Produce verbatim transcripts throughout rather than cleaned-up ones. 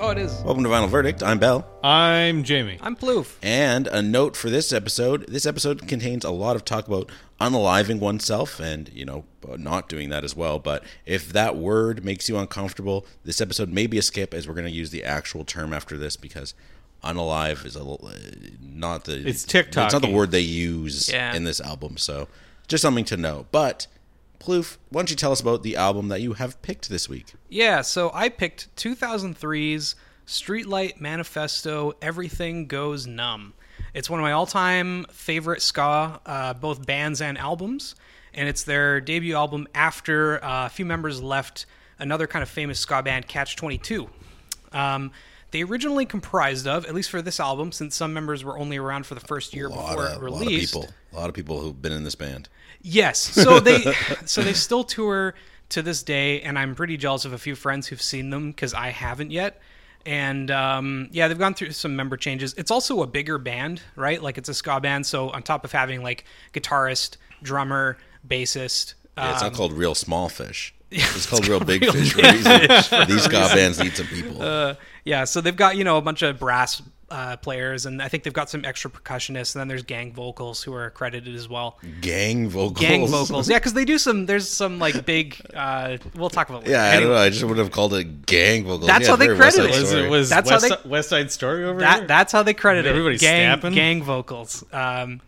Oh, it is. Welcome to Vinyl Verdict. I'm Bell. I'm Jamie. I'm Plouf. And a note for this episode. This episode contains a lot of talk about unaliving oneself and, you know, not doing that as well. But if that word makes you uncomfortable, this episode may be a skip, as we're going to use the actual term after this, because unalive is a little, uh, not the... It's TikTok. It's not the word they use yeah. in this album. So just something to know. But... Plouf, why don't you tell us about the album that you have picked this week? Yeah, so I picked two thousand three's Streetlight Manifesto, Everything Goes Numb. It's one of my all-time favorite ska, uh, both bands and albums, and it's their debut album after uh, a few members left another kind of famous ska band, Catch twenty-two. Um, they originally comprised of, at least for this album, since some members were only around for the first year before of, it released. A lot of people, a lot of people who've been in this band. Yes, so they so they still tour to this day, and I'm pretty jealous of a few friends who've seen them because I haven't yet. And um, yeah, they've gone through some member changes. It's also a bigger band, right? Like it's a ska band, so on top of having like guitarist, drummer, bassist. Yeah, it's um, not called Real Small Fish. It's, it's called Real Big Real Fish for Big a reason. Fish for These a ska reason. bands need some people. Uh, yeah, so they've got, you know, a bunch of brass uh, players, and I think they've got some extra percussionists, and then there's gang vocals who are accredited as well. Gang vocals? Gang vocals. Yeah, because they do some, there's some, like, big, uh, we'll talk about it later. Yeah, I Anyway, don't know. I just would have called it gang vocals. That's yeah, how they very West credit Side it. Was Story. it was That's West, how they- West Side Story over That here? That's how they credit it. Everybody gang, snapping? gang vocals. Um,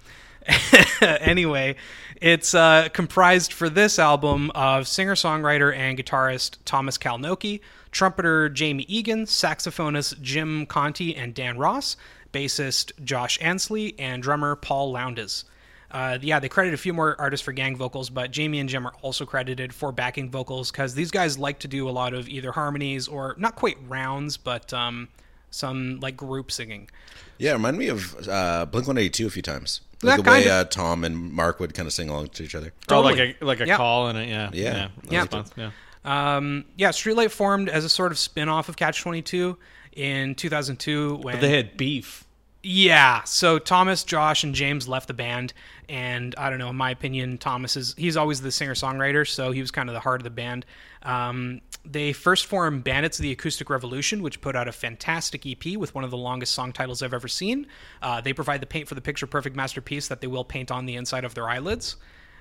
anyway, it's uh, comprised for this album of singer-songwriter and guitarist Thomas Kalnoky, trumpeter Jamie Egan, saxophonist Jim Conti and Dan Ross, bassist Josh Ansley, and drummer Paul Lowndes. Uh, yeah, they credit a few more artists for gang vocals, but Jamie and Jim are also credited for backing vocals because these guys like to do a lot of either harmonies or not quite rounds, but um, some like group singing. Yeah, remind me of uh, Blink one eighty-two a few times. That Like the way kind uh, Tom and Mark would kind of sing along to each other. Oh, like Totally. a like a Yeah. call and a yeah Yeah. yeah Yeah. response, yeah. Um, yeah, Streetlight formed as a sort of spin-off of Catch twenty-two in two thousand two when But they had beef. yeah, so Thomas, Josh, and James left the band, and I don't know, in my opinion, Thomas is he's always the singer-songwriter, so he was kind of the heart of the band. Um, they first formed Bandits of the Acoustic Revolution, which put out a fantastic E P with one of the longest song titles I've ever seen. Uh, they provide the paint for the picture-perfect masterpiece that they will paint on the inside of their eyelids.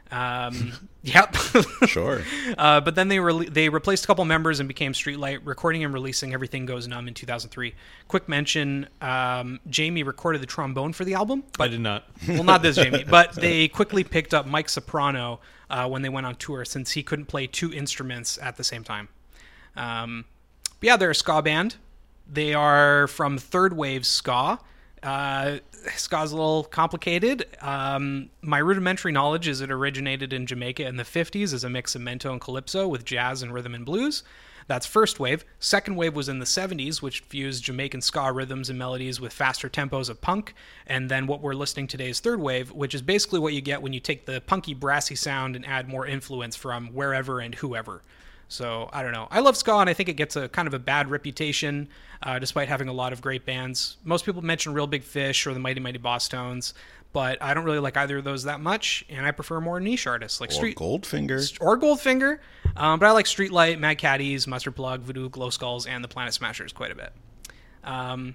Um, yep. Sure. Uh, but then they re- they replaced a couple members and became Streetlight, recording and releasing Everything Goes Numb in two thousand three. Quick mention, um, Jamie recorded the trombone for the album. I But, did not. well, not this Jamie, but they quickly picked up Mike Soprano uh, when they went on tour since he couldn't play two instruments at the same time. Um, but yeah, they're a ska band. They are from third wave ska. Uh, ska's a little complicated. Um, my rudimentary knowledge is it originated in Jamaica in the fifties as a mix of mento and calypso with jazz and rhythm and blues. That's first wave. Second wave was in the seventies, which fused Jamaican ska rhythms and melodies with faster tempos of punk. And then what we're listening today is third wave, which is basically what you get when you take the punky, brassy sound and add more influence from wherever and whoever. So, I don't know. I love ska, and I think it gets a kind of a bad reputation, uh, despite having a lot of great bands. Most people mention Real Big Fish or the Mighty Mighty Boss Tones, but I don't really like either of those that much, and I prefer more niche artists like Or Street Goldfinger. or Goldfinger. Um, but I like Streetlight, Mad Caddies, Mustard Plug, Voodoo, Glow Skulls, and the Planet Smashers quite a bit. Um,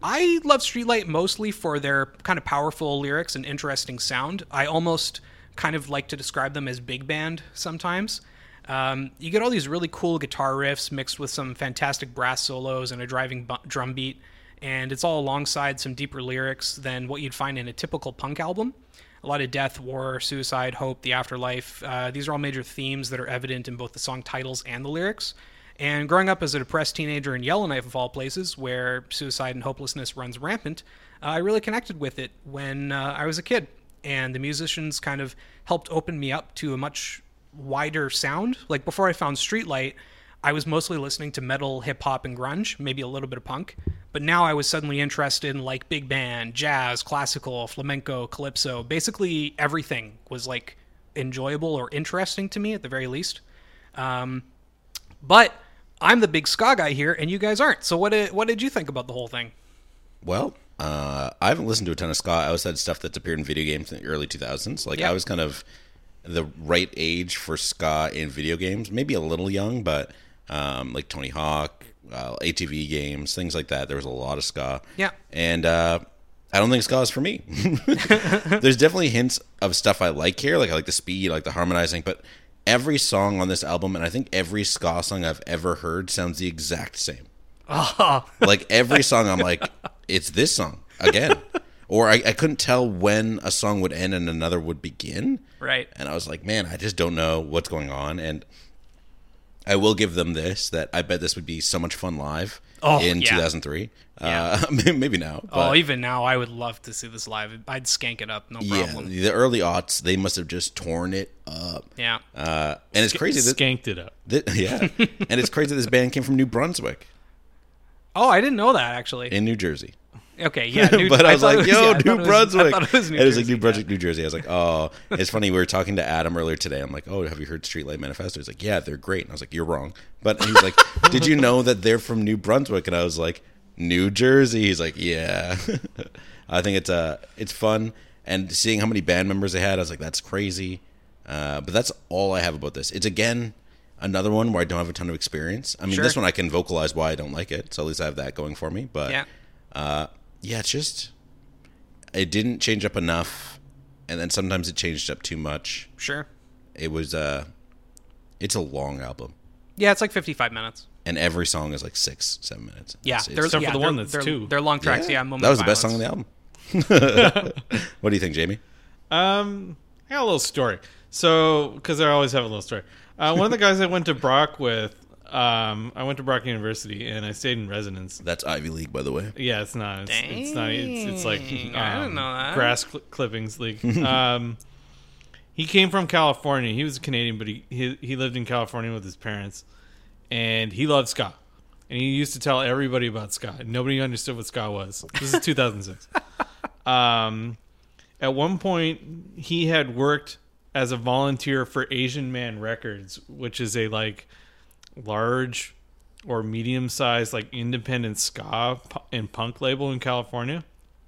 I love Streetlight mostly for their kind of powerful lyrics and interesting sound. I almost kind of like to describe them as big band sometimes. Um, you get all these really cool guitar riffs mixed with some fantastic brass solos and a driving bu- drum beat, and it's all alongside some deeper lyrics than what you'd find in a typical punk album. A lot of death, war, suicide, hope, the afterlife. Uh, these are all major themes that are evident in both the song titles and the lyrics. And growing up as a depressed teenager in Yellowknife, of all places, where suicide and hopelessness runs rampant, uh, I really connected with it when uh, I was a kid. And the musicians kind of helped open me up to a much wider sound. Like before I found Streetlight, I was mostly listening to metal, hip hop, and grunge, maybe a little bit of punk. But now I was suddenly interested in like big band, jazz, classical, flamenco, calypso. Basically everything was like enjoyable or interesting to me at the very least. Um, but I'm the big ska guy here, and you guys aren't. So what did what did you think about the whole thing? Well, uh, I haven't listened to a ton of ska outside of stuff that's appeared in video games in the early two thousands. Like Yeah. I was kind of the right age for ska in video games. Maybe a little young, but um, like Tony Hawk, uh, A T V games, things like that. There was a lot of ska. Yeah. And uh, I don't think ska is for me. There's definitely hints of stuff I like here. Like I like the speed, I like the harmonizing, but every song on this album, and I think every ska song I've ever heard, sounds the exact same. Oh. Like every song, I'm like, it's this song again. Or I, I couldn't tell when a song would end and another would begin. Right. And I was like, man, I just don't know what's going on. And I will give them this, that I bet this would be so much fun live Oh, in yeah. two thousand three. Yeah. Uh, maybe now. But Oh, even now, I would love to see this live. I'd skank it up, no yeah, problem. the early aughts, they must have just torn it up. Yeah. Uh, and it's crazy that, Skanked it up. that yeah, and it's crazy this band came from New Brunswick Oh, I didn't know that, actually. in New Jersey. Okay, yeah. New, but I was thought like, it was- yo, yeah, I thought New it was- Brunswick. I thought it was New it was like Jersey, New Brunswick, New Jersey. I was like, oh, it's funny. We were talking to Adam earlier today. I'm like, oh, have you heard Streetlight Manifesto? He's like, yeah, they're great. And I was like, you're wrong. But he's like, did you know that they're from New Brunswick? And I was like, New Jersey. He's like, yeah. I think it's uh, it's fun. And seeing how many band members they had, I was like, that's crazy. Uh, but that's all I have about this. It's, again, another one where I don't have a ton of experience. I mean, Sure. this one I can vocalize why I don't like it. So at least I have that going for me. But Yeah. uh, yeah, it's just, it didn't change up enough, and then sometimes it changed up too much. Sure. It was, uh, it's a long album, Yeah, it's like fifty-five minutes. and every song is like six, seven minutes. Yeah. It's- it's- there's Except for yeah, the they're- one that's they're, two. They're long tracks, yeah. Moment that was of the best song on Violence. the album. What do you think, Jamie? Um, I got a little story. So, because I always have a little story. Uh, one of the guys I went to Brock with, um, I went to Brock University and I stayed in residence. That's Ivy League, by the way. Yeah, it's not. It's, it's not. It's, it's like Dang, um, I didn't know that. grass cl- clippings league. um, he came from California. He was a Canadian, but he, he he lived in California with his parents, and he loved ska. And he used to tell everybody about ska. Nobody understood what ska was. This is two thousand six. um, at one point, he had worked as a volunteer for Asian Man Records, which is a like large or medium-sized like independent ska pu- and punk label in California.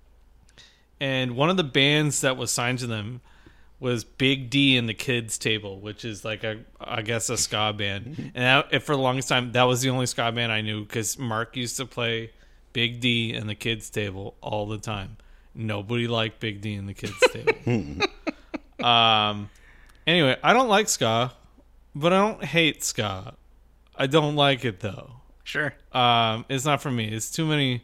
And one of the bands that was signed to them was Big D and the Kids Table, which is like a, I guess, a ska band. And that, and for the longest time, that was the only ska band I knew because Mark used to play Big D and the Kids Table all the time. Nobody liked Big D and the Kids Table. um. Anyway, I don't like ska, but I don't hate ska. I don't like it though. Sure. Um, it's not for me. It's too many.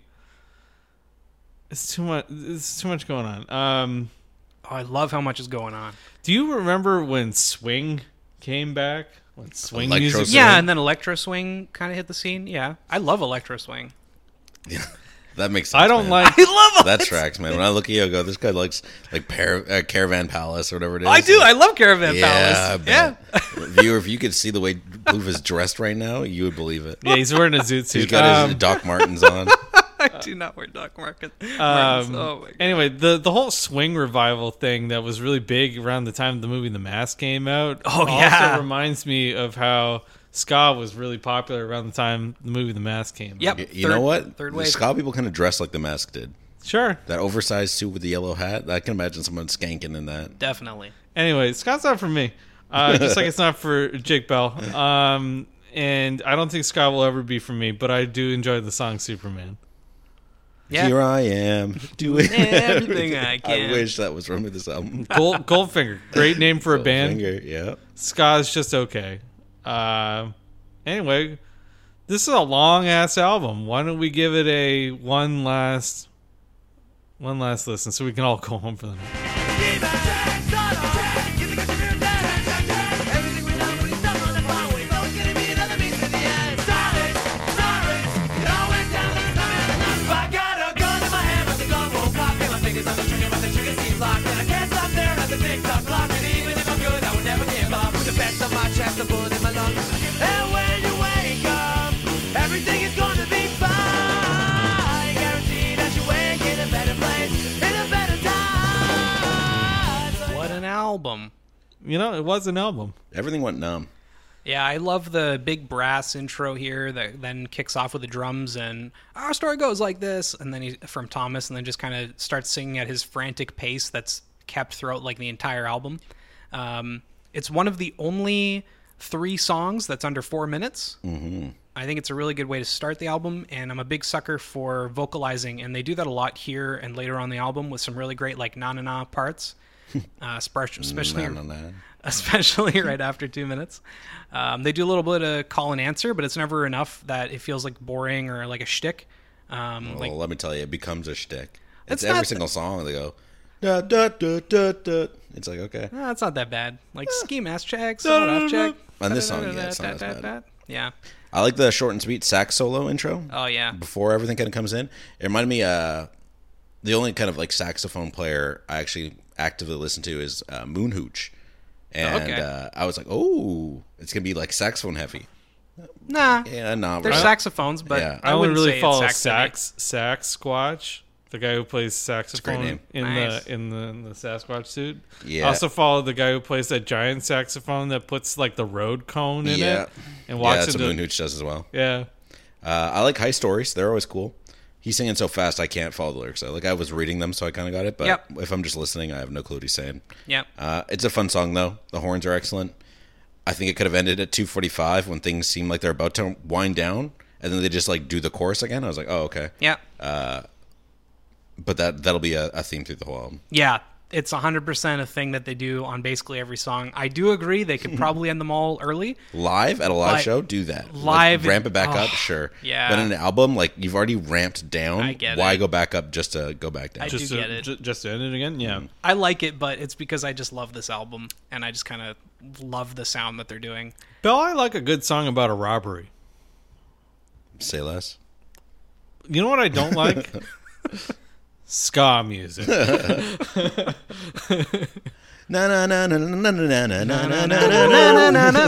It's too much. It's too much going on. Um, Oh, I love how much is going on. do you remember when swing came back? When swing Electro music? swing. Yeah, and then Electro Swing kind of hit the scene. Yeah. I love Electro Swing. Yeah, that makes sense. I don't man. like. I love that tracks, man. When I look at you, I go, this guy likes like Par- uh, Caravan Palace or whatever it is. I do. I love Caravan yeah, I Palace. Yeah. bet. Viewer, if you could see the way Bloof is dressed right now, you would believe it. Yeah, he's wearing a zoot suit. He's got his Um, Doc Martens on. I do not wear Doc Martens. Um, oh my god. Anyway, the the whole swing revival thing that was really big around the time the movie The Mask came out. Oh, yeah. also reminds me of how ska was really popular around the time the movie The Mask came out. Yep. You, you Third- know what? third the wave. ska people kind of dress like the Mask did. Sure. That oversized suit with the yellow hat. I can imagine someone skanking in that. Definitely. Anyway, ska's not for me. Uh, just like it's not for Jake Bell. Um, and I don't think ska will ever be for me, but I do enjoy the song Superman. Yeah. Here I am doing Everything I can. I wish that was from this album. Gold, Goldfinger, great name for a band. Finger, yeah. Ska is just okay. Uh, anyway, this is a long ass album. Why don't we give it a one last, one last listen so we can all go home for the night. Everything is gonna be fine. I guarantee that you wake in a better place, in a better time. What an album. You know, it was an album. Everything went numb. Yeah, I love the big brass intro here that then kicks off with the drums and our story goes like this, and then he from Thomas, and then just kind of starts singing at his frantic pace that's kept throughout like the entire album. Um, it's one of the only three songs that's under four minutes. Mm-hmm. I think it's a really good way to start the album, and I'm a big sucker for vocalizing, and they do that a lot here and later on the album with some really great like na na na parts, uh, especially especially, Na, na, na. especially right after two minutes. Um, they do a little bit of call and answer, but it's never enough that it feels like boring or like a shtick. Um, Well, like let me tell you, it becomes a shtick. It's It's every not- single song they go, da, da, da, da, da. It's like, okay. ah, it's not that bad. Like ski mask check, sawed off check. On this song, yeah, it's not as bad. Yeah. I like the short and sweet sax solo intro. Oh yeah. Before everything kind of comes in. It reminded me, uh, the only kind of like saxophone player I actually actively listen to is uh, Moonhooch. And Okay. uh, I was like, oh, it's going to be like saxophone heavy. Nah. Yeah, not They're really. saxophones, but Yeah. I I only wouldn't really say follow it's sax. Sax Sax Squatch, the guy who plays saxophone name. in Nice. the in the in the Sasquatch suit. Yeah. I also follow the guy who plays that giant saxophone that puts like the road cone in Yeah. it and Yeah, walks that's what into. Moonhooch does as well. Yeah, Uh, I like High Stories. They're always cool. He's singing so fast I can't follow the lyrics. I, like I was reading them, so I kind of got it. But Yep. if I'm just listening, I have no clue what he's saying. Yep. Uh, it's a fun song though. The horns are excellent. I think it could have ended at two forty-five when things seem like they're about to wind down, and then they just like do the chorus again. I was like, oh okay. Yep. But that that'll be a, a theme through the whole album. Yeah. It's one hundred percent a thing that they do on basically every song. I do agree they could probably end them all early. Live at a live Like, show, do that. live- like, ramp it back oh, up, sure. yeah. But in an album, like you've already ramped down. I get Why it. go back up just to go back down? I just do to, get it. ju- just to end it again. Yeah, I like it, but it's because I just love this album, and I just kind of love the sound that they're doing. Bill, I like a good song about a robbery. Say less. You know what I don't like? Ska music. Na na na na na na na na na na na na.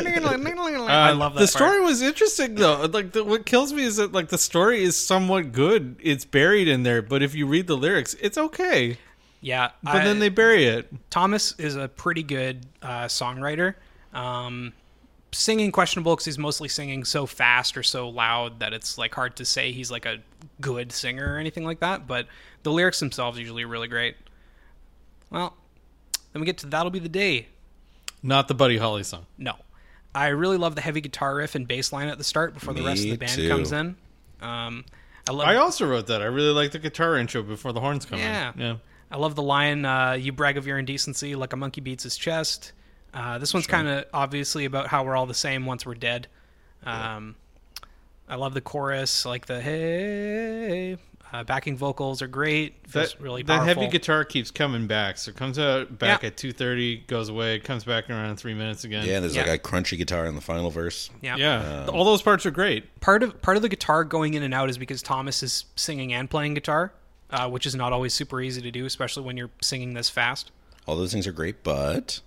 I love that The story part. was interesting though. Like the, what kills me is that like the story is somewhat good. It's buried in there, but if you read the lyrics, it's okay. Yeah, But I- then they bury it. Thomas is a pretty good uh, songwriter. Um, singing questionable because he's mostly singing so fast or so loud that it's like hard to say he's like a good singer or anything like that. But the lyrics themselves are usually really great. Well, then we get to That'll Be the Day. Not the Buddy Holly song. No, I really love the heavy guitar riff and bass line at the start before the rest of Me the band too. comes in. Um, I love. I also wrote that. I really like the guitar intro before the horns come Yeah. in. Yeah. I love the line, uh, you brag of your indecency like a monkey beats his chest. Uh, this one's kind of obviously about how we're all the same once we're dead. Um, I love the chorus, like the hey. Uh, backing vocals are great. Feels That, really that powerful. heavy guitar keeps coming back. So it comes out back Yeah. at two thirty, goes away, comes back in around three minutes again. Yeah, there's Yeah. like a crunchy guitar in the final verse. Yeah. Yeah. All those parts are great. Part of part of the guitar going in and out is because Thomas is singing and playing guitar, uh, which is not always super easy to do, especially when you're singing this fast. All those things are great, but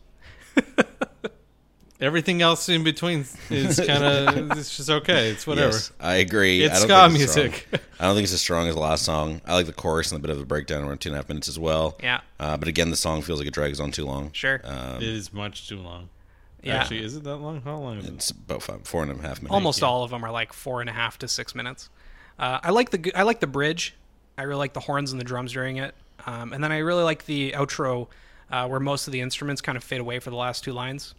Everything else in between is kind of, it's just okay. It's whatever. yes, I agree. It's I don't ska think it's strong. music. I don't think it's as strong as the last song. I like the chorus and a bit of a breakdown around two and a half minutes as well. Yeah. Uh, but again, the song feels like it drags on too long. Sure. Um, It is much too long. Yeah. Actually, is it that long? How long is it? it's about five, four and a half minutes. Almost you. all of them are like four and a half to six minutes. Uh, I like the gu- I like the bridge. I really like the horns and the drums during it, um, and then I really like the outro uh, where most of the instruments kind of fade away for the last two lines.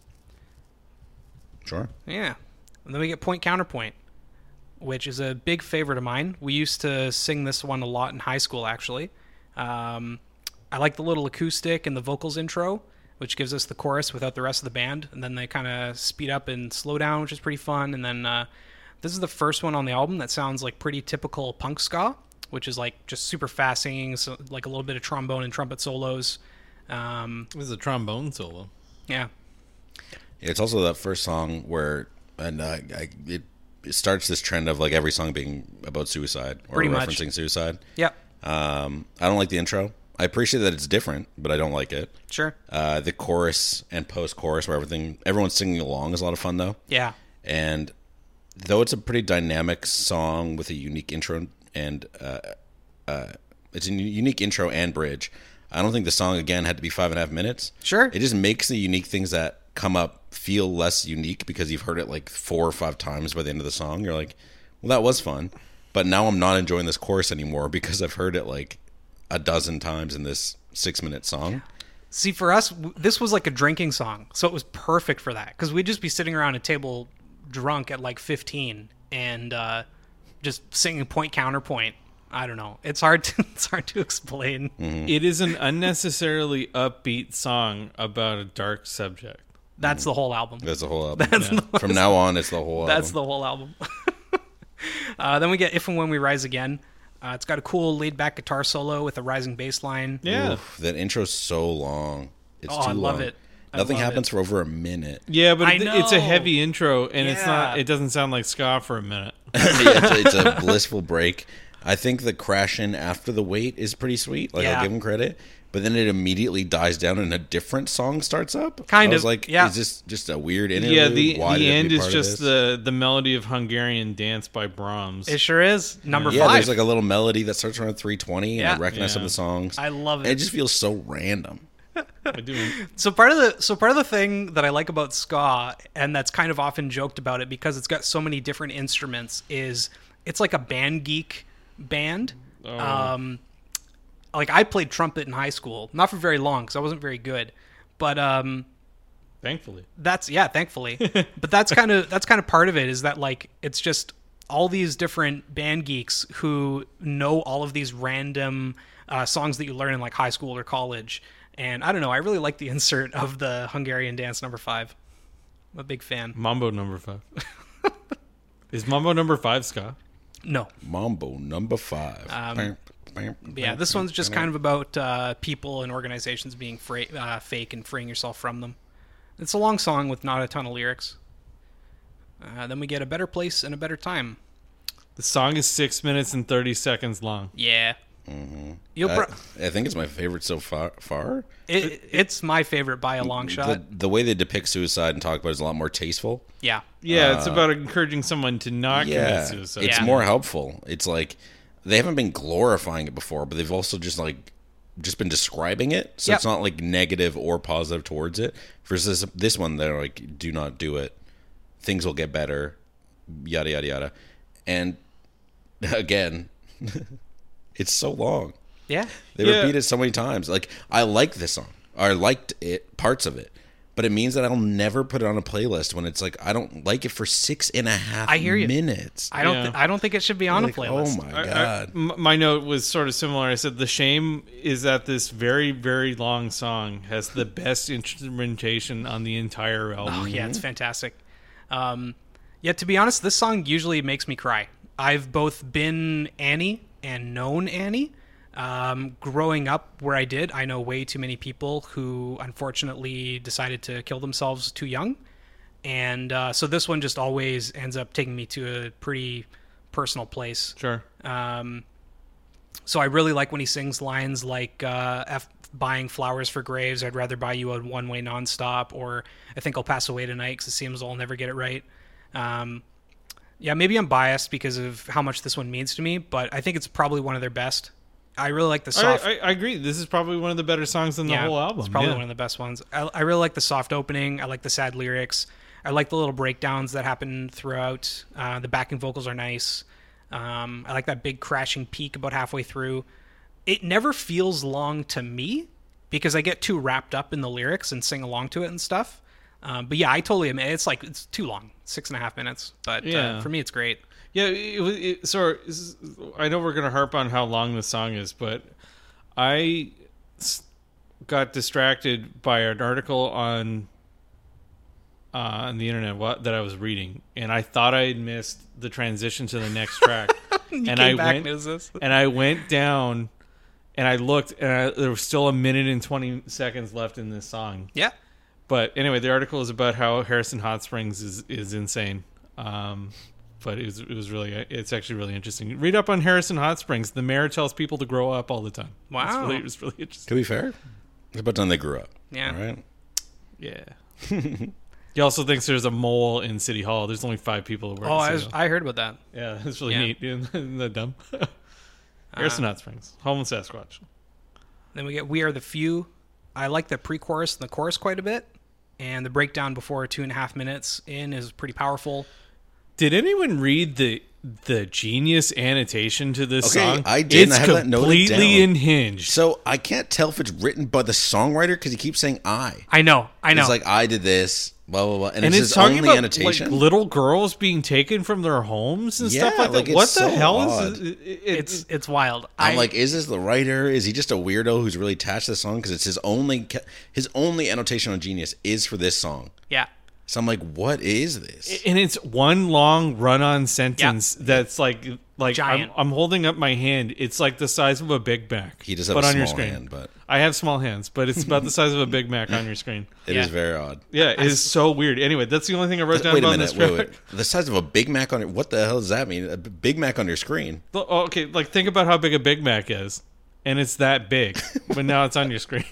Sure. Yeah, and then we get Point Counterpoint, which is a big favorite of mine. We used to sing this one a lot in high school, actually. Um, I like the little acoustic and the vocals intro, which gives us the chorus without the rest of the band, and then they kind of speed up and slow down, which is pretty fun. And then uh, this is the first one on the album that sounds like pretty typical punk ska, which is like just super fast singing, so like a little bit of trombone and trumpet solos. Um, This is a trombone solo. yeah, It's also that first song where, and uh, I, it, it starts this trend of like every song being about suicide or Pretty much. referencing suicide. yep, Um, I don't like the intro. I appreciate that it's different, but I don't like it. sure, Uh, the chorus and post-chorus where everything, everyone's singing along is a lot of fun though. yeah, And though it's a pretty dynamic song with a unique intro and uh, uh, it's a unique intro and bridge, I don't think the song again had to be five and a half minutes. Sure. It just makes the unique things that come up feel less unique because you've heard it like four or five times by the end of the song. You're like, well, that was fun, but now I'm not enjoying this chorus anymore because I've heard it like a dozen times in this six minute song. See, for us, w- this was like a drinking song, so it was perfect for that because we'd just be sitting around a table drunk at like fifteen, and uh, just singing point counterpoint. I don't know. It's hard to it's hard to explain. It is an unnecessarily upbeat song about a dark subject. That's the whole album. That's the whole album. That's Yeah. From now on, it's the whole album. That's the whole album. uh, then we get If and When We Rise Again. Uh, it's got a cool laid-back guitar solo with a rising bass line. Yeah. Oof, that intro's so long. It's Oh, too I love long. it. I Nothing love happens it. for over a minute. Yeah, but I it- it's a know. heavy intro, and it's not. Yeah. It doesn't sound like ska for a minute. Yeah, it's, it's a blissful break. I think the crash in after the wait is pretty sweet. Like, Yeah. I'll give him credit. But then it immediately dies down and a different song starts up. Kind I was of, like, yeah. is this just a weird interlude? Yeah, the Why the did it end be is part of just this? the the melody of Hungarian Dance by Brahms. It sure is. Number Yeah, five. there's like a little melody that starts around three twenty, and Yeah. I recognize some of the songs. I love And it. it just feels so random. I do. So part of the so part of the thing that I like about ska, and that's kind of often joked about it because it's got so many different instruments, is it's like a band geek band. Oh. Um, like I played trumpet in high school, not for very long because I wasn't very good, but um, Thankfully, that's yeah, thankfully. But that's kind of that's kind of part of it is that like it's just all these different band geeks who know all of these random uh, songs that you learn in like high school or college. And I don't know, I really like the insert of the Hungarian Dance number five. I'm a big fan. Mambo number five. Is Mambo number five ska? No. Mambo number five. Um, But yeah, this one's just kind of about uh, people and organizations being fra- uh, fake and freeing yourself from them. It's a long song with not a ton of lyrics. Uh, then we get A Better Place and A Better Time. The song is six minutes and thirty seconds long. Yeah. You'll I, pro- I think it's my favorite so far. far. it, it's my favorite by a long shot. The, the way they depict suicide and talk about it is a lot more tasteful. Yeah. Yeah, it's about encouraging someone to not Yeah, commit suicide. it's Yeah. more helpful. It's like they haven't been glorifying it before, but they've also just like just been describing it, so Yep. it's not like negative or positive towards it. Versus this one, they're like, "Do not do it. Things will get better." Yada yada yada, and again, it's so long. Yeah. They Yeah. repeat it so many times. Like, I like this song. I liked it, parts of it. But it means that I'll never put it on a playlist when it's like, I don't like it for six and a half I hear you. minutes. I don't. Yeah. Th- I don't think it should be on Like, a playlist. oh my I- I- God. m- my note was sort of similar. I said the shame is that this very, very long song has the best instrumentation on the entire album. Oh yeah, it's fantastic. Um, yeah, to be honest, this song usually makes me cry. I've both been Annie and known Annie. Um, growing up where I did, I know way too many people who unfortunately decided to kill themselves too young. And uh, so this one just always ends up taking me to a pretty personal place. Sure. Um, so I really like when he sings lines like uh, F buying flowers for graves, I'd rather buy you a one-way nonstop, or I think I'll pass away tonight because it seems I'll never get it right. Um, yeah, maybe I'm biased because of how much this one means to me, but I think it's probably one of their best. I really like the I, soft... I, I agree. This is probably one of the better songs in the yeah, whole album. it's probably yeah. one of the best ones. I, I really like the soft opening. I like the sad lyrics. I like the little breakdowns that happen throughout. Uh, the backing vocals are nice. Um, I like that big crashing peak about halfway through. It never feels long to me because I get too wrapped up in the lyrics and sing along to it and stuff. Um, but yeah, I totally admit it's like it's too long, six and a half minutes. But Yeah. uh, for me, it's great. Yeah, it, was- it, so it's- I know we're going to harp on how long the song is, but I s- got distracted by an article on uh, on the internet what, that I was reading, and I thought I had missed the transition to the next track. You and came I back went, and it was this. and I went down, and I looked, and I, there was still a minute and twenty seconds left in this song. Yeah. But anyway, the article is about how Harrison Hot Springs is is insane. Um, but it was it was really it's actually really interesting. Read up on Harrison Hot Springs. The mayor tells people to grow up all the time. Wow. it's really, it was really interesting. To be fair, it's about time they grew up. Yeah. All right. Yeah. He also thinks there's a mole in City Hall. There's only five people who work Oh, at I, City was, Hall. I heard about that. Yeah, that's really Yeah. neat. Isn't that dumb? Harrison Hot Springs, home of Sasquatch. Then we get We Are the Few. I like the pre-chorus and the chorus quite a bit. And the breakdown before two and a half minutes in is pretty powerful. Did anyone read the the genius annotation to this Okay, song? I did, and It's I have that noted completely down. unhinged. So I can't tell if it's written by the songwriter because he keeps saying I. I know. I know. It's like I did this. Blah blah blah, and, And it's, it's his talking only about annotation. like little girls being taken from their homes and stuff Yeah, like that. like, it's what the so hell odd. is it, it, It's it's wild. I'm I- like, is this the writer? Is he just a weirdo who's really attached to the song? Because it's his only ca- his only annotation on Genius is for this song. yeah. So I'm like, what is this? and it's one long run-on sentence that's like like I'm, Giant. I'm holding up my hand. It's like the size of a Big Mac. He does have but a on your small screen. hand, but I have small hands, but it's about the size of a Big Mac on your screen. it is Yeah. very odd. Yeah, it is so weird. Anyway, that's the only thing I wrote down Wait a about minute, this wait, track. wait. The size of a Big Mac on it. What the hell does that mean? A B- Big Mac on your screen? Oh, okay, like think about how big a Big Mac is, and it's that big, but now it's on your screen.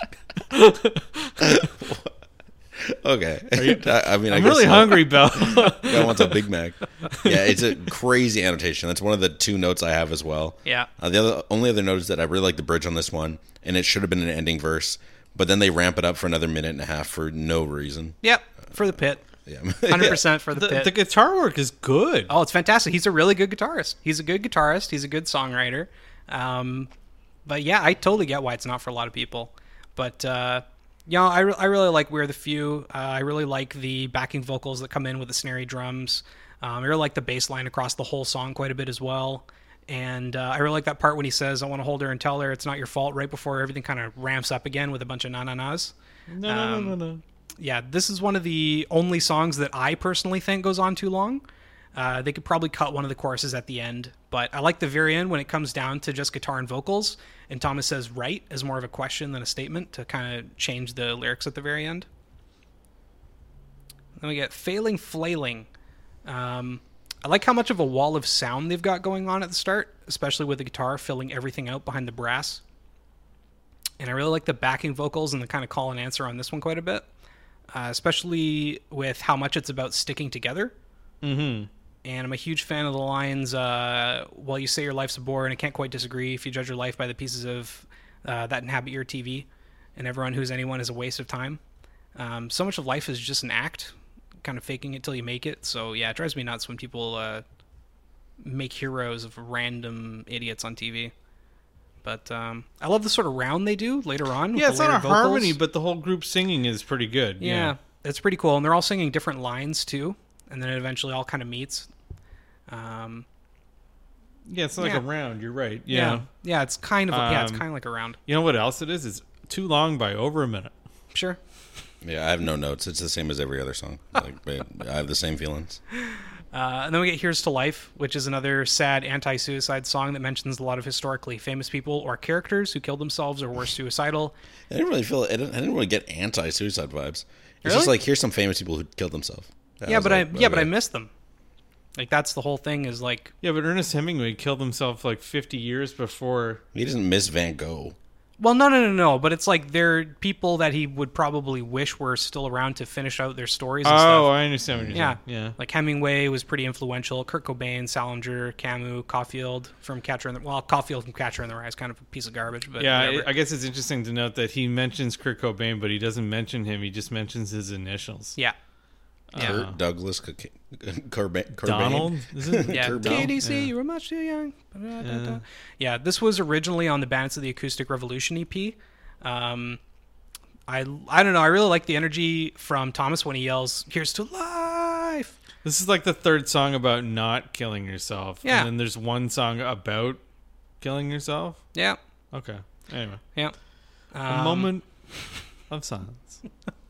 Okay. I, I mean, I I'm guess really so. hungry, Bell. I want a Big Mac. Yeah, it's a crazy annotation. That's one of the two notes I have as well. Yeah. Uh, the other only other note is that I really like the bridge on this one, and it should have been an ending verse, but then they ramp it up for another minute and a half for no reason. Yep. For the pit. Yeah, Hundred percent for the, the, pit. the guitar work is good. Oh, it's fantastic. He's a really good guitarist. He's a good guitarist. He's a good songwriter. Um, but yeah, I totally get why it's not for a lot of people. But uh, you know, I, re- I really like We're the Few. Uh, I really like the backing vocals that come in with the snary drums. Um, I really like the bass line across the whole song quite a bit as well. And uh, I really like that part when he says, "I want to hold her and tell her it's not your fault," right before everything kind of ramps up again with a bunch of na-na-nas. No, no, no, no, no. Yeah, this is one of the only songs that I personally think goes on too long. Uh, they could probably cut one of the choruses at the end, but I like the very end when it comes down to just guitar and vocals, and Thomas says "right" as more of a question than a statement to kind of change the lyrics at the very end. Then we get "Failing Flailing." Um, I like how much of a wall of sound they've got going on at the start, especially with the guitar filling everything out behind the brass. And I really like the backing vocals and the kind of call and answer on this one quite a bit. Uh, especially with how much it's about sticking together. Mm-hmm. And I'm a huge fan of the lines, uh, "Well, you say your life's a bore, and I can't quite disagree. If you judge your life by the pieces of uh, that inhabit your T V, and everyone who's anyone is a waste of time." Um, so much of life is just an act, kind of faking it till you make it. So yeah, it drives me nuts when people uh, make heroes of random idiots on T V. But um, I love the sort of round they do later on. with Yeah, the it's not a layered vocals. harmony, but the whole group singing is pretty good. Yeah, Yeah. it's pretty cool, and they're all singing different lines too, and then it eventually all kind of meets. Um, Yeah, it's like Yeah. a round. You're right. yeah. Yeah. yeah, it's kind of a, yeah, it's Um, kind of like a round. You know what else it is? It's too long by over a minute. Sure. Yeah, I have no notes. It's the same as every other song. Like, but I have the same feelings. Uh, and then we get "Here's to Life," which is another sad anti-suicide song that mentions a lot of historically famous people or characters who killed themselves or were suicidal. I didn't really feel. I didn't, I didn't really get anti-suicide vibes. It's Really? just like, here's some famous people who killed themselves. yeah, was but like, I yeah, but I okay. missed them. Like that's the whole thing is like Yeah, but Ernest Hemingway killed himself like fifty years before. He doesn't miss Van Gogh. well, no, no, no, no. But it's like they're people that he would probably wish were still around to finish out their stories. And Oh, stuff. I understand what you're Yeah, saying. Yeah. Like Hemingway was pretty influential. Kurt Cobain, Salinger, Camus, Caulfield from Catcher in the well, Caulfield from Catcher in the Rye is kind of a piece of garbage. But Yeah, whatever. I I guess it's interesting to note that he mentions Kurt Cobain, but he doesn't mention him. He just mentions his initials. yeah, yeah, Kurt Douglas Coca- Corba- Cobain. Donald, is it? yeah. Kurt K D C, Yeah. you were much too young. Yeah. yeah, this was originally on the Bandits of the Acoustic Revolution E P. Um, I I don't know. I really like the energy from Thomas when he yells, "Here's to life." This is like the third song about not killing yourself. Yeah. And then there's one song about killing yourself. Yeah, Okay. Anyway, yeah. a Um, moment of silence.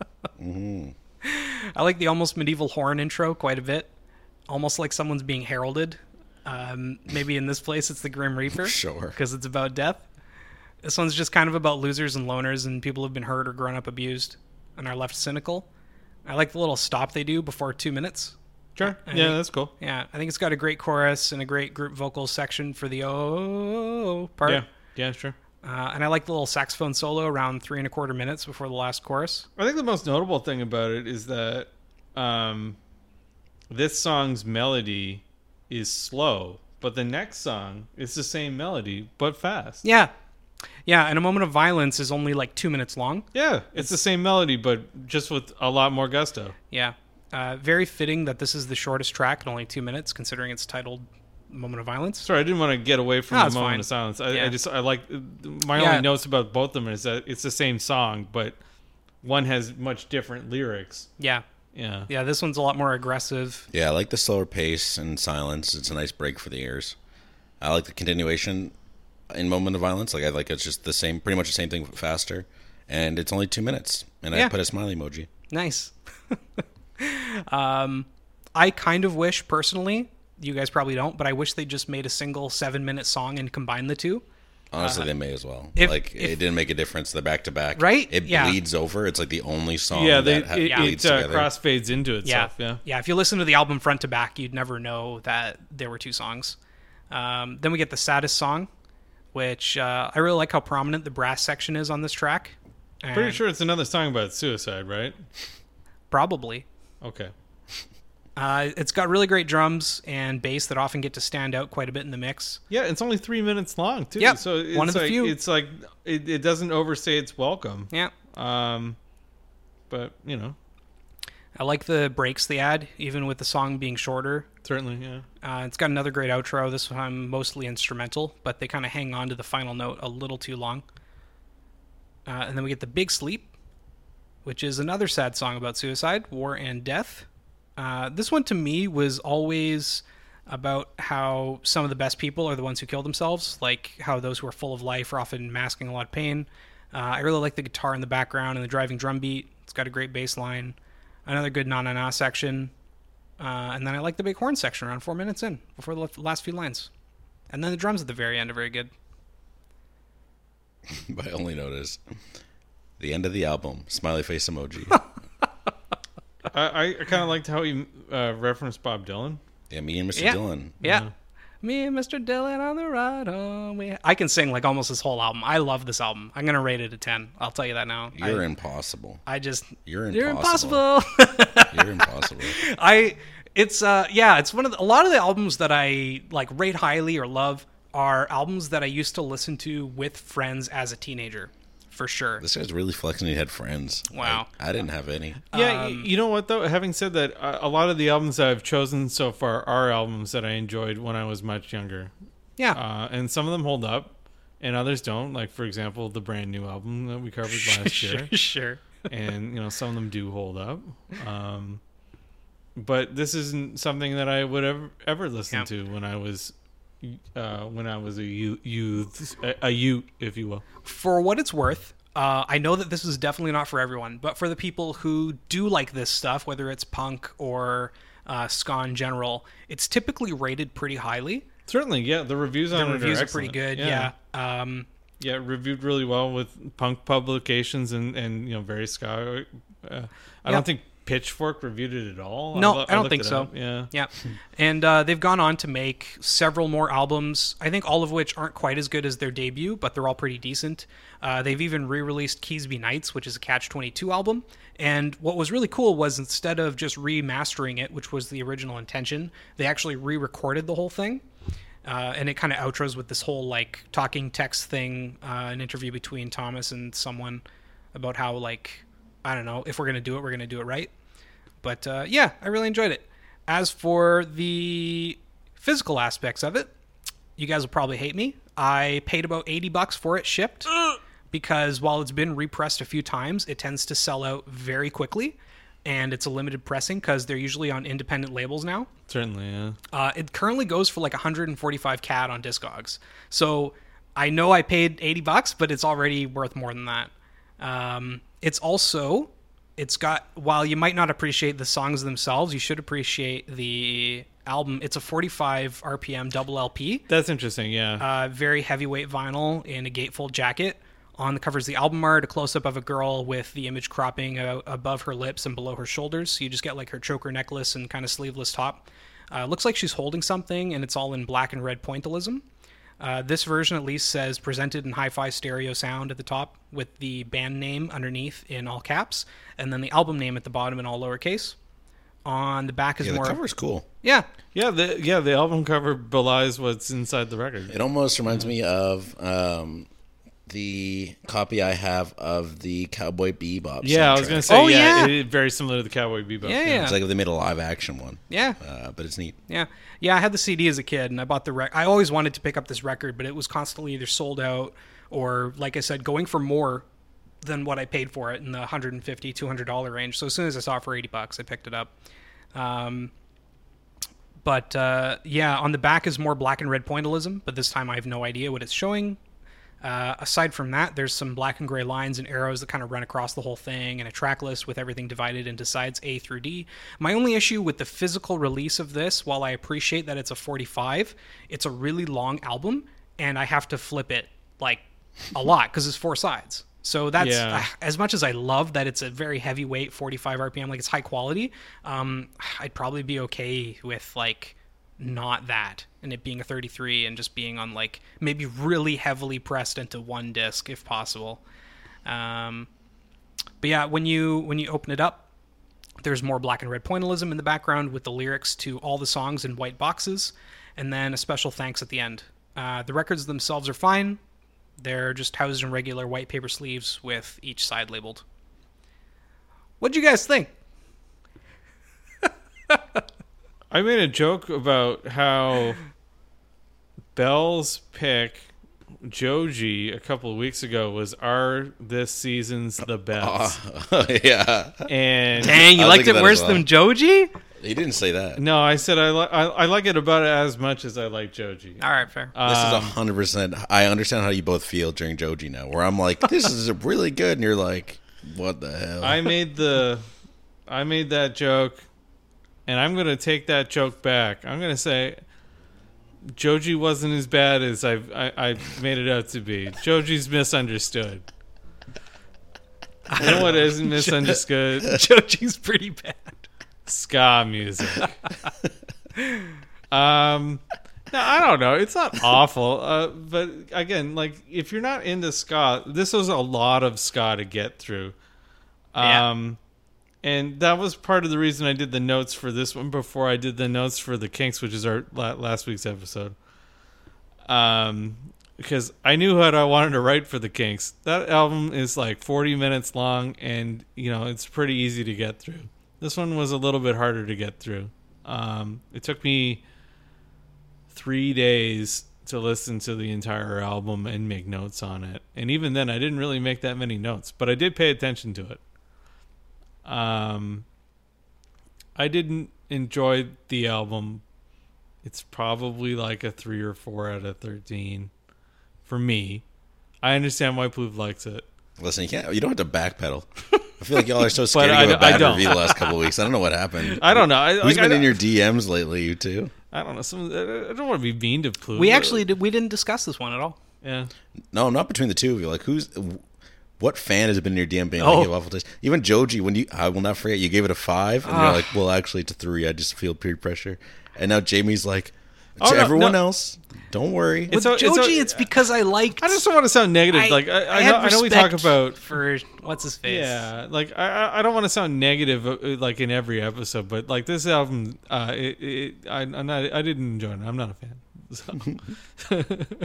I like the almost medieval horn intro quite a bit. Almost like someone's being heralded. Um, maybe in this place it's the Grim Reaper. Sure. Because it's about death. This one's just kind of about losers and loners and people who've been hurt or grown up abused and are left cynical. I like the little stop they do before two minutes. Sure. I Yeah, think- that's cool. Yeah, I think it's got a great chorus and a great group vocal section for the oh part. Yeah. Yeah, sure. Uh, and I like the little saxophone solo around three and a quarter minutes before the last chorus. I think the most notable thing about it is that um, this song's melody is slow, but the next song is the same melody but fast. Yeah. Yeah, and A Moment of Violence is only like two minutes long. Yeah, it's the same melody but just with a lot more gusto. Yeah. Uh, very fitting that this is the shortest track at only two minutes, considering it's titled Moment of Violence. Sorry, I didn't want to get away from No, the it's moment fine. of silence. I, Yeah. I just I like my Yeah. only notes about both of them is that it's the same song, but one has much different lyrics, Yeah. Yeah. Yeah, this one's a lot more aggressive. Yeah, I like the slower pace and silence. It's a nice break for the ears. I like the continuation in Moment of Violence. Like I like it's just the same, pretty much the same thing, but faster. And it's only two minutes. And Yeah. I put a smiley emoji. Nice. um, I kind of wish, personally, you guys probably don't, but I wish they just made a single seven-minute song and combined the two. Honestly, they may as well. Uh, if- like if- it didn't make a difference. They're back to back. Right? It Yeah. bleeds over. It's like the only song Yeah, they, that ha- it, bleeds it uh, together. crossfades into itself. Yeah. Yeah, if you listen to the album front to back, you'd never know that there were two songs. Um, then we get the saddest song, which uh, I really like how prominent the brass section is on this track. Pretty And sure it's another song about suicide, right? Probably. Okay. Uh, it's got really great drums and bass that often get to stand out quite a bit in the mix. Yeah, it's only three minutes long too. Yep, So it's one of the like, few. It's like it, it doesn't overstay its welcome. Yeah. Um, but you know, I like the breaks they add, even with the song being shorter. certainly, yeah. Uh, it's got another great outro. This time mostly instrumental, but they kind of hang on to the final note a little too long. Uh, and then we get the Big Sleep, which is another sad song about suicide, war, and death. Uh, this one to me was always about how some of the best people are the ones who kill themselves, like how those who are full of life are often masking a lot of pain. Uh, I really like the guitar in the background and the driving drum beat. It's got a great bass line. Another good na-na-na section. Uh, and then I like the big horn section around four minutes in, before the last few lines. And then the drums at the very end are very good. But I only noticed the end of the album, smiley face emoji. I, I kind of liked how he uh, referenced Bob Dylan. Yeah, me and Mister Yeah. Dylan. Yeah. Yeah. Me and Mister Dylan on the ride home. We- I can sing like almost this whole album. I love this album. I'm going to rate it a ten. I'll tell you that now. You're I, impossible. I just... You're You're impossible. impossible. You're impossible. I... It's, uh... Yeah, it's one of the... A lot of the albums that I, like, rate highly or love are albums that I used to listen to with friends as a teenager. For sure. This guy's really flexing. He had friends. Wow. I, I didn't have any. Yeah, y Um, you know what though? Having said that, a, a lot of the albums that I've chosen so far are albums that I enjoyed when I was much younger, Yeah. uh, and some of them hold up, and others don't. Like for example, the brand new album that we covered last sure, year, sure. and you know some of them do hold up. Um, but this isn't something that I would ever ever listen Yeah. to when I was. Uh, when I was a youth, youth a, a youth, if you will. For what it's worth, uh, I know that this is definitely not for everyone, but for the people who do like this stuff, whether it's punk or uh, ska in general, it's typically rated pretty highly. Certainly, yeah. The reviews The on reviews it are, are, pretty excellent. good. Yeah. Um, Yeah, reviewed really well with punk publications and, and you know various ska. Uh, I Yeah. don't think Pitchfork reviewed it at all. No, lo- I don't looked think it so. up. Yeah, yeah. And uh, they've gone on to make several more albums, I think all of which aren't quite as good as their debut, but they're all pretty decent. Uh, they've even re-released Keysby Nights, which is a Catch twenty-two album. And what was really cool was instead of just remastering it, which was the original intention, they actually re-recorded the whole thing. Uh, and it kind of outros with this whole like talking text thing, uh, an interview between Thomas and someone about how like, I don't know, if we're going to do it, we're going to do it right. But uh, yeah, I really enjoyed it. As for the physical aspects of it, you guys will probably hate me. I paid about eighty bucks for it shipped because while it's been repressed a few times, it tends to sell out very quickly. And it's a limited pressing because they're usually on independent labels now. certainly. Yeah, Uh, it currently goes for like one hundred forty-five C A D on Discogs. So I know I paid eighty bucks, but it's already worth more than that. Um, it's also, it's got, while you might not appreciate the songs themselves, you should appreciate the album. It's a forty-five R P M double L P, that's interesting. Yeah, uh, very heavyweight vinyl in a gatefold jacket. On the cover is the album art, a close-up of a girl with the image cropping uh, above her lips and below her shoulders. So you just get like her choker necklace and kind of sleeveless top. Uh, looks like she's holding something, and it's all in black and red pointillism. Uh, this version at least says presented in hi-fi stereo sound at the top with the band name underneath in all caps, and then the album name at the bottom in all lowercase. On the back is Yeah, the more... cover's cool. Yeah, yeah. The yeah the album cover belies what's inside the record. It almost reminds me of um, the copy I have of the Cowboy Bebop. Yeah, I was soundtrack. gonna say. Oh, yeah, yeah. It, very similar to the Cowboy Bebop. Yeah, yeah. It's like if they made a live action one. yeah. Uh, but it's neat. Yeah, yeah. I had the C D as a kid, and I bought the rec. I always wanted to pick up this record, but it was constantly either sold out or, like I said, going for more than what I paid for it in the one hundred fifty dollars, two hundred dollars range. So as soon as I saw it for eighty bucks, I picked it up. Um, but uh, yeah, on the back is more black and red pointillism, but this time I have no idea what it's showing. Uh, aside from that, there's some black and gray lines and arrows that kind of run across the whole thing, and a track list with everything divided into sides A through D. My only issue with the physical release of this, while I appreciate that it's a forty-five, it's a really long album, and I have to flip it like a lot because it's four sides. So that's Yeah. uh, as much as I love that it's a very heavyweight forty-five R P M, like it's high quality. Um, I'd probably be okay with like not that and it being a thirty-three and just being on like maybe really heavily pressed into one disc if possible. Um, but yeah, when you when you open it up, there's more black and red pointillism in the background with the lyrics to all the songs in white boxes, and then a special thanks at the end. Uh, the records themselves are fine. They're just housed in regular white paper sleeves with each side labeled. What'd you guys think? I made a joke about how Bell's pick, Joji, a couple of weeks ago was our this season's the best. Oh, yeah. And Dang, you I was liked thinking it that worse as well. than Joji? He didn't say that. no, I said I, li- I I like it about as much as I like Joji. All right, fair. Uh, This is a hundred percent. I understand how you both feel during Joji now. Where I'm like, this is really good, and you're like, what the hell? I made the I made that joke, and I'm gonna take that joke back. I'm gonna say Joji wasn't as bad as I've, I I made it out to be. Joji's misunderstood. You know what isn't misunderstood? Joji's pretty bad. Ska music. um, no, I don't know. It's not awful, uh, but again, like if you're not into ska, this was a lot of ska to get through. Yeah. Um, and that was part of the reason I did the notes for this one before I did the notes for the Kinks, which is our la- last week's episode. Um, because I knew what I wanted to write for the Kinks. That album is like forty minutes long, and you know it's pretty easy to get through. This one was a little bit harder to get through. Um, it took me three days to listen to the entire album and make notes on it. And even then, I didn't really make that many notes, but I did pay attention to it. Um, I didn't enjoy the album. It's probably like a three or four out of thirteen for me. I understand why Plouf likes it. Listen, you can't. You don't have to backpedal. I feel like y'all are so scared I to give d- a I bad don't. review the last couple of weeks. I don't know what happened. I don't know. I, Who's like, been I, in your D Ms lately? You two? I don't know. Some, I don't want to be mean to Plouf. We actually did, we didn't discuss this one at all. Yeah. No, not between the two of you. Like, who's what fan has been in your D M being Oh. like, "Give awful taste"? Even Joji, when you, I will not forget, you gave it a five, and Ah. you're like, "Well, actually, it's a three. I just feel peer pressure." And now Jamie's like, Oh, to no, everyone no. else, don't worry. It's With o- it's o- Joji, it's, because I liked. I just don't want to sound negative. like I, I, had know, I know we talk respect about. for what's his face. Yeah, like I, I- I don't want to sound negative, uh, like in every episode, but like this album, uh, it, it, I, I'm not, I didn't enjoy it. I'm not a fan. So.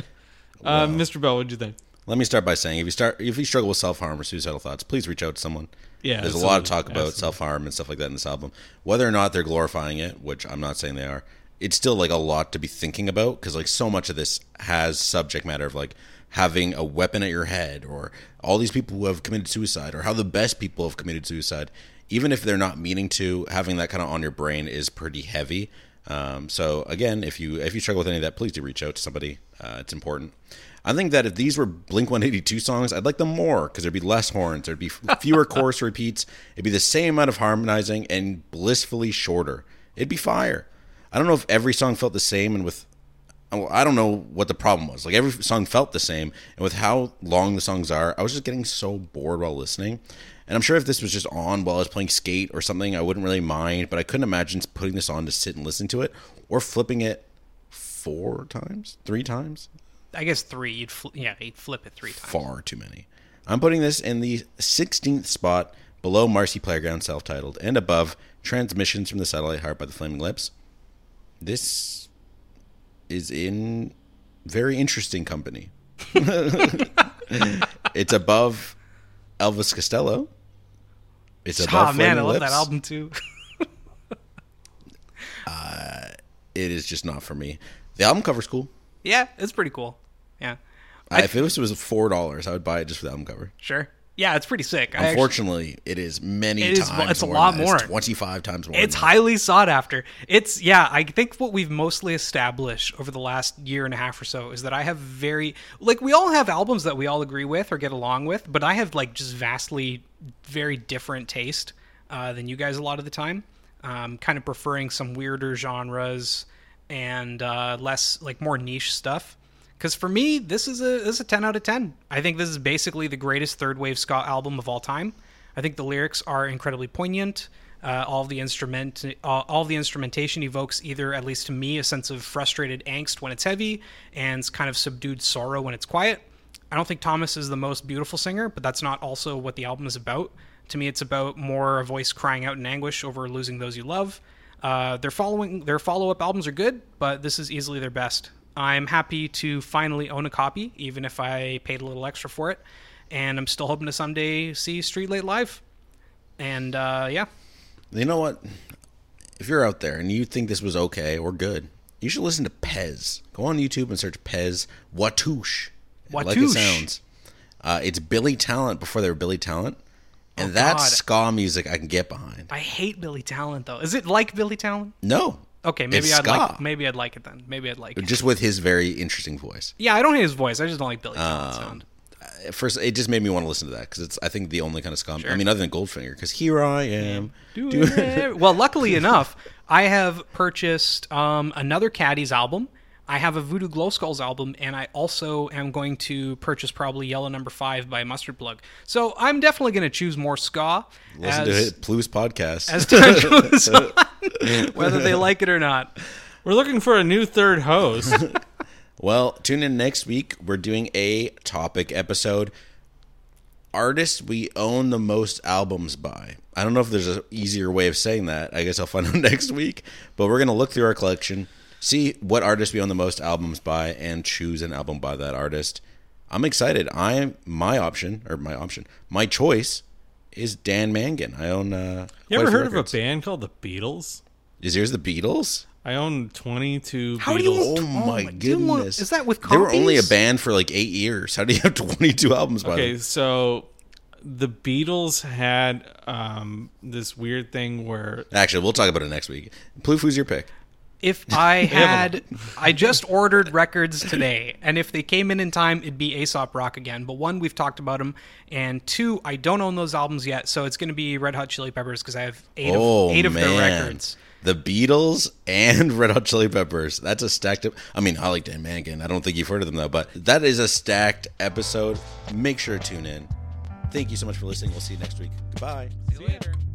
um, Mister Bell, what'd you think? Let me start by saying, if you start, if you struggle with self harm or suicidal thoughts, please reach out to someone. Yeah, There's a lot of absolutely. talk about Absolutely. self harm and stuff like that in this album. Whether or not they're glorifying it, which I'm not saying they are, it's still like a lot to be thinking about, because like so much of this has subject matter of like having a weapon at your head, or all these people who have committed suicide, or how the best people have committed suicide. Even if they're not meaning to, having that kind of on your brain is pretty heavy. Um, so again, if you if you struggle with any of that, please do reach out to somebody. Uh, it's important. I think that if these were Blink one eighty-two songs, I'd like them more, because there'd be less horns, there'd be fewer chorus repeats, it'd be the same amount of harmonizing and blissfully shorter. It'd be fire. I don't know if every song felt the same, and with, well, I don't know what the problem was. Like every song felt the same, and with how long the songs are, I was just getting so bored while listening. And I'm sure if this was just on while I was playing Skate or something, I wouldn't really mind, but I couldn't imagine putting this on to sit and listen to it, or flipping it four times, three times. I guess three. You'd fl- yeah, you'd flip it three times. Far too many. I'm putting this in the sixteenth spot, below Marcy Playground self-titled, and above Transmissions from the Satellite Heart by the Flaming Lips. This is in very interesting company. It's above Elvis Costello. It's above Oh man, I Flaming love Lips. that album too. It is just not for me. The album cover's cool. Yeah, it's pretty cool. Yeah, Uh, if it was, it was four dollars, I would buy it just for the album cover. sure. Yeah, it's pretty sick. I actually- Unfortunately, it is many It is- times it's a more lot than that. more. It's twenty-five times more. It's than that. highly sought after. It's yeah, I think what we've mostly established over the last year and a half or so is that I have very like we all have albums that we all agree with or get along with, but I have like just vastly very different taste uh, than you guys a lot of the time. Um, kind of preferring some weirder genres and uh, less like more niche stuff. Because for me, this is a this is a ten out of ten. I think this is basically the greatest third wave ska album of all time. I think the lyrics are incredibly poignant. Uh, all of the instrument, uh, all of the instrumentation evokes either, at least to me, a sense of frustrated angst when it's heavy and kind of subdued sorrow when it's quiet. I don't think Thomas is the most beautiful singer, but that's not also what the album is about. To me, it's about more a voice crying out in anguish over losing those you love. Uh, their following their follow-up albums are good, but this is easily their best. I'm happy to finally own a copy, even if I paid a little extra for it. And I'm still hoping to someday see Streetlight live. And, uh, yeah. You know what? If you're out there and you think this was okay or good, you should listen to Pez. Go on YouTube and search Pez Watouche. Like it Watouche. sounds. Uh, it's Billy Talent before they were Billy Talent. And Oh, that's God. ska music I can get behind. I hate Billy Talent, though. Is it like Billy Talent? No. Okay, maybe It's I'd ska. like maybe I'd like it then. Maybe I'd like it. Just with his very interesting voice. Yeah, I don't hate his voice. I just don't like Billy Talent's Um, sound. At first, it just made me want to listen to that because it's, I think, the only kind of ska. I mean, other than Goldfinger, because here I am. Doing it. Well, luckily enough, I have purchased um, another Caddies album. I have a Voodoo Glow Skulls album, and I also am going to purchase probably Yellow Number Five by Mustard Plug. So I'm definitely going to choose more ska Listen as, to it, Blues podcast. as time goes on, whether they like it or not. We're looking for a new third host. Well, tune in next week. We're doing a topic episode. Artists we own the most albums by. I don't know if there's an easier way of saying that. I guess I'll find out next week. But we're going to look through our collection, see what artists we own the most albums by, and choose an album by that artist. I'm excited. I my option, or my option, my choice is Dan Mangan. I own uh You quite ever few heard of a records. band called the Beatles? Is yours the Beatles? I own twenty-two How Beatles. do you- Oh, Oh my my- do you want- goodness. is that with They were only a compies? band for like eight years. How do you have twenty-two albums by Okay, them? so the Beatles had um, this weird thing where Actually, we'll talk about it next week. Plouf, who's your pick? If I have had, I just ordered records today, and if they came in in time, it'd be Aesop Rock again. But one, we've talked about them, and two, I don't own those albums yet, so it's going to be Red Hot Chili Peppers because I have eight oh, of eight of man. their records. The Beatles and Red Hot Chili Peppers. That's a stacked up. I mean, I like Dan Mangan. I don't think you've heard of them, though, but that is a stacked episode. Make sure to tune in. Thank you so much for listening. We'll see you next week. Goodbye. See you later.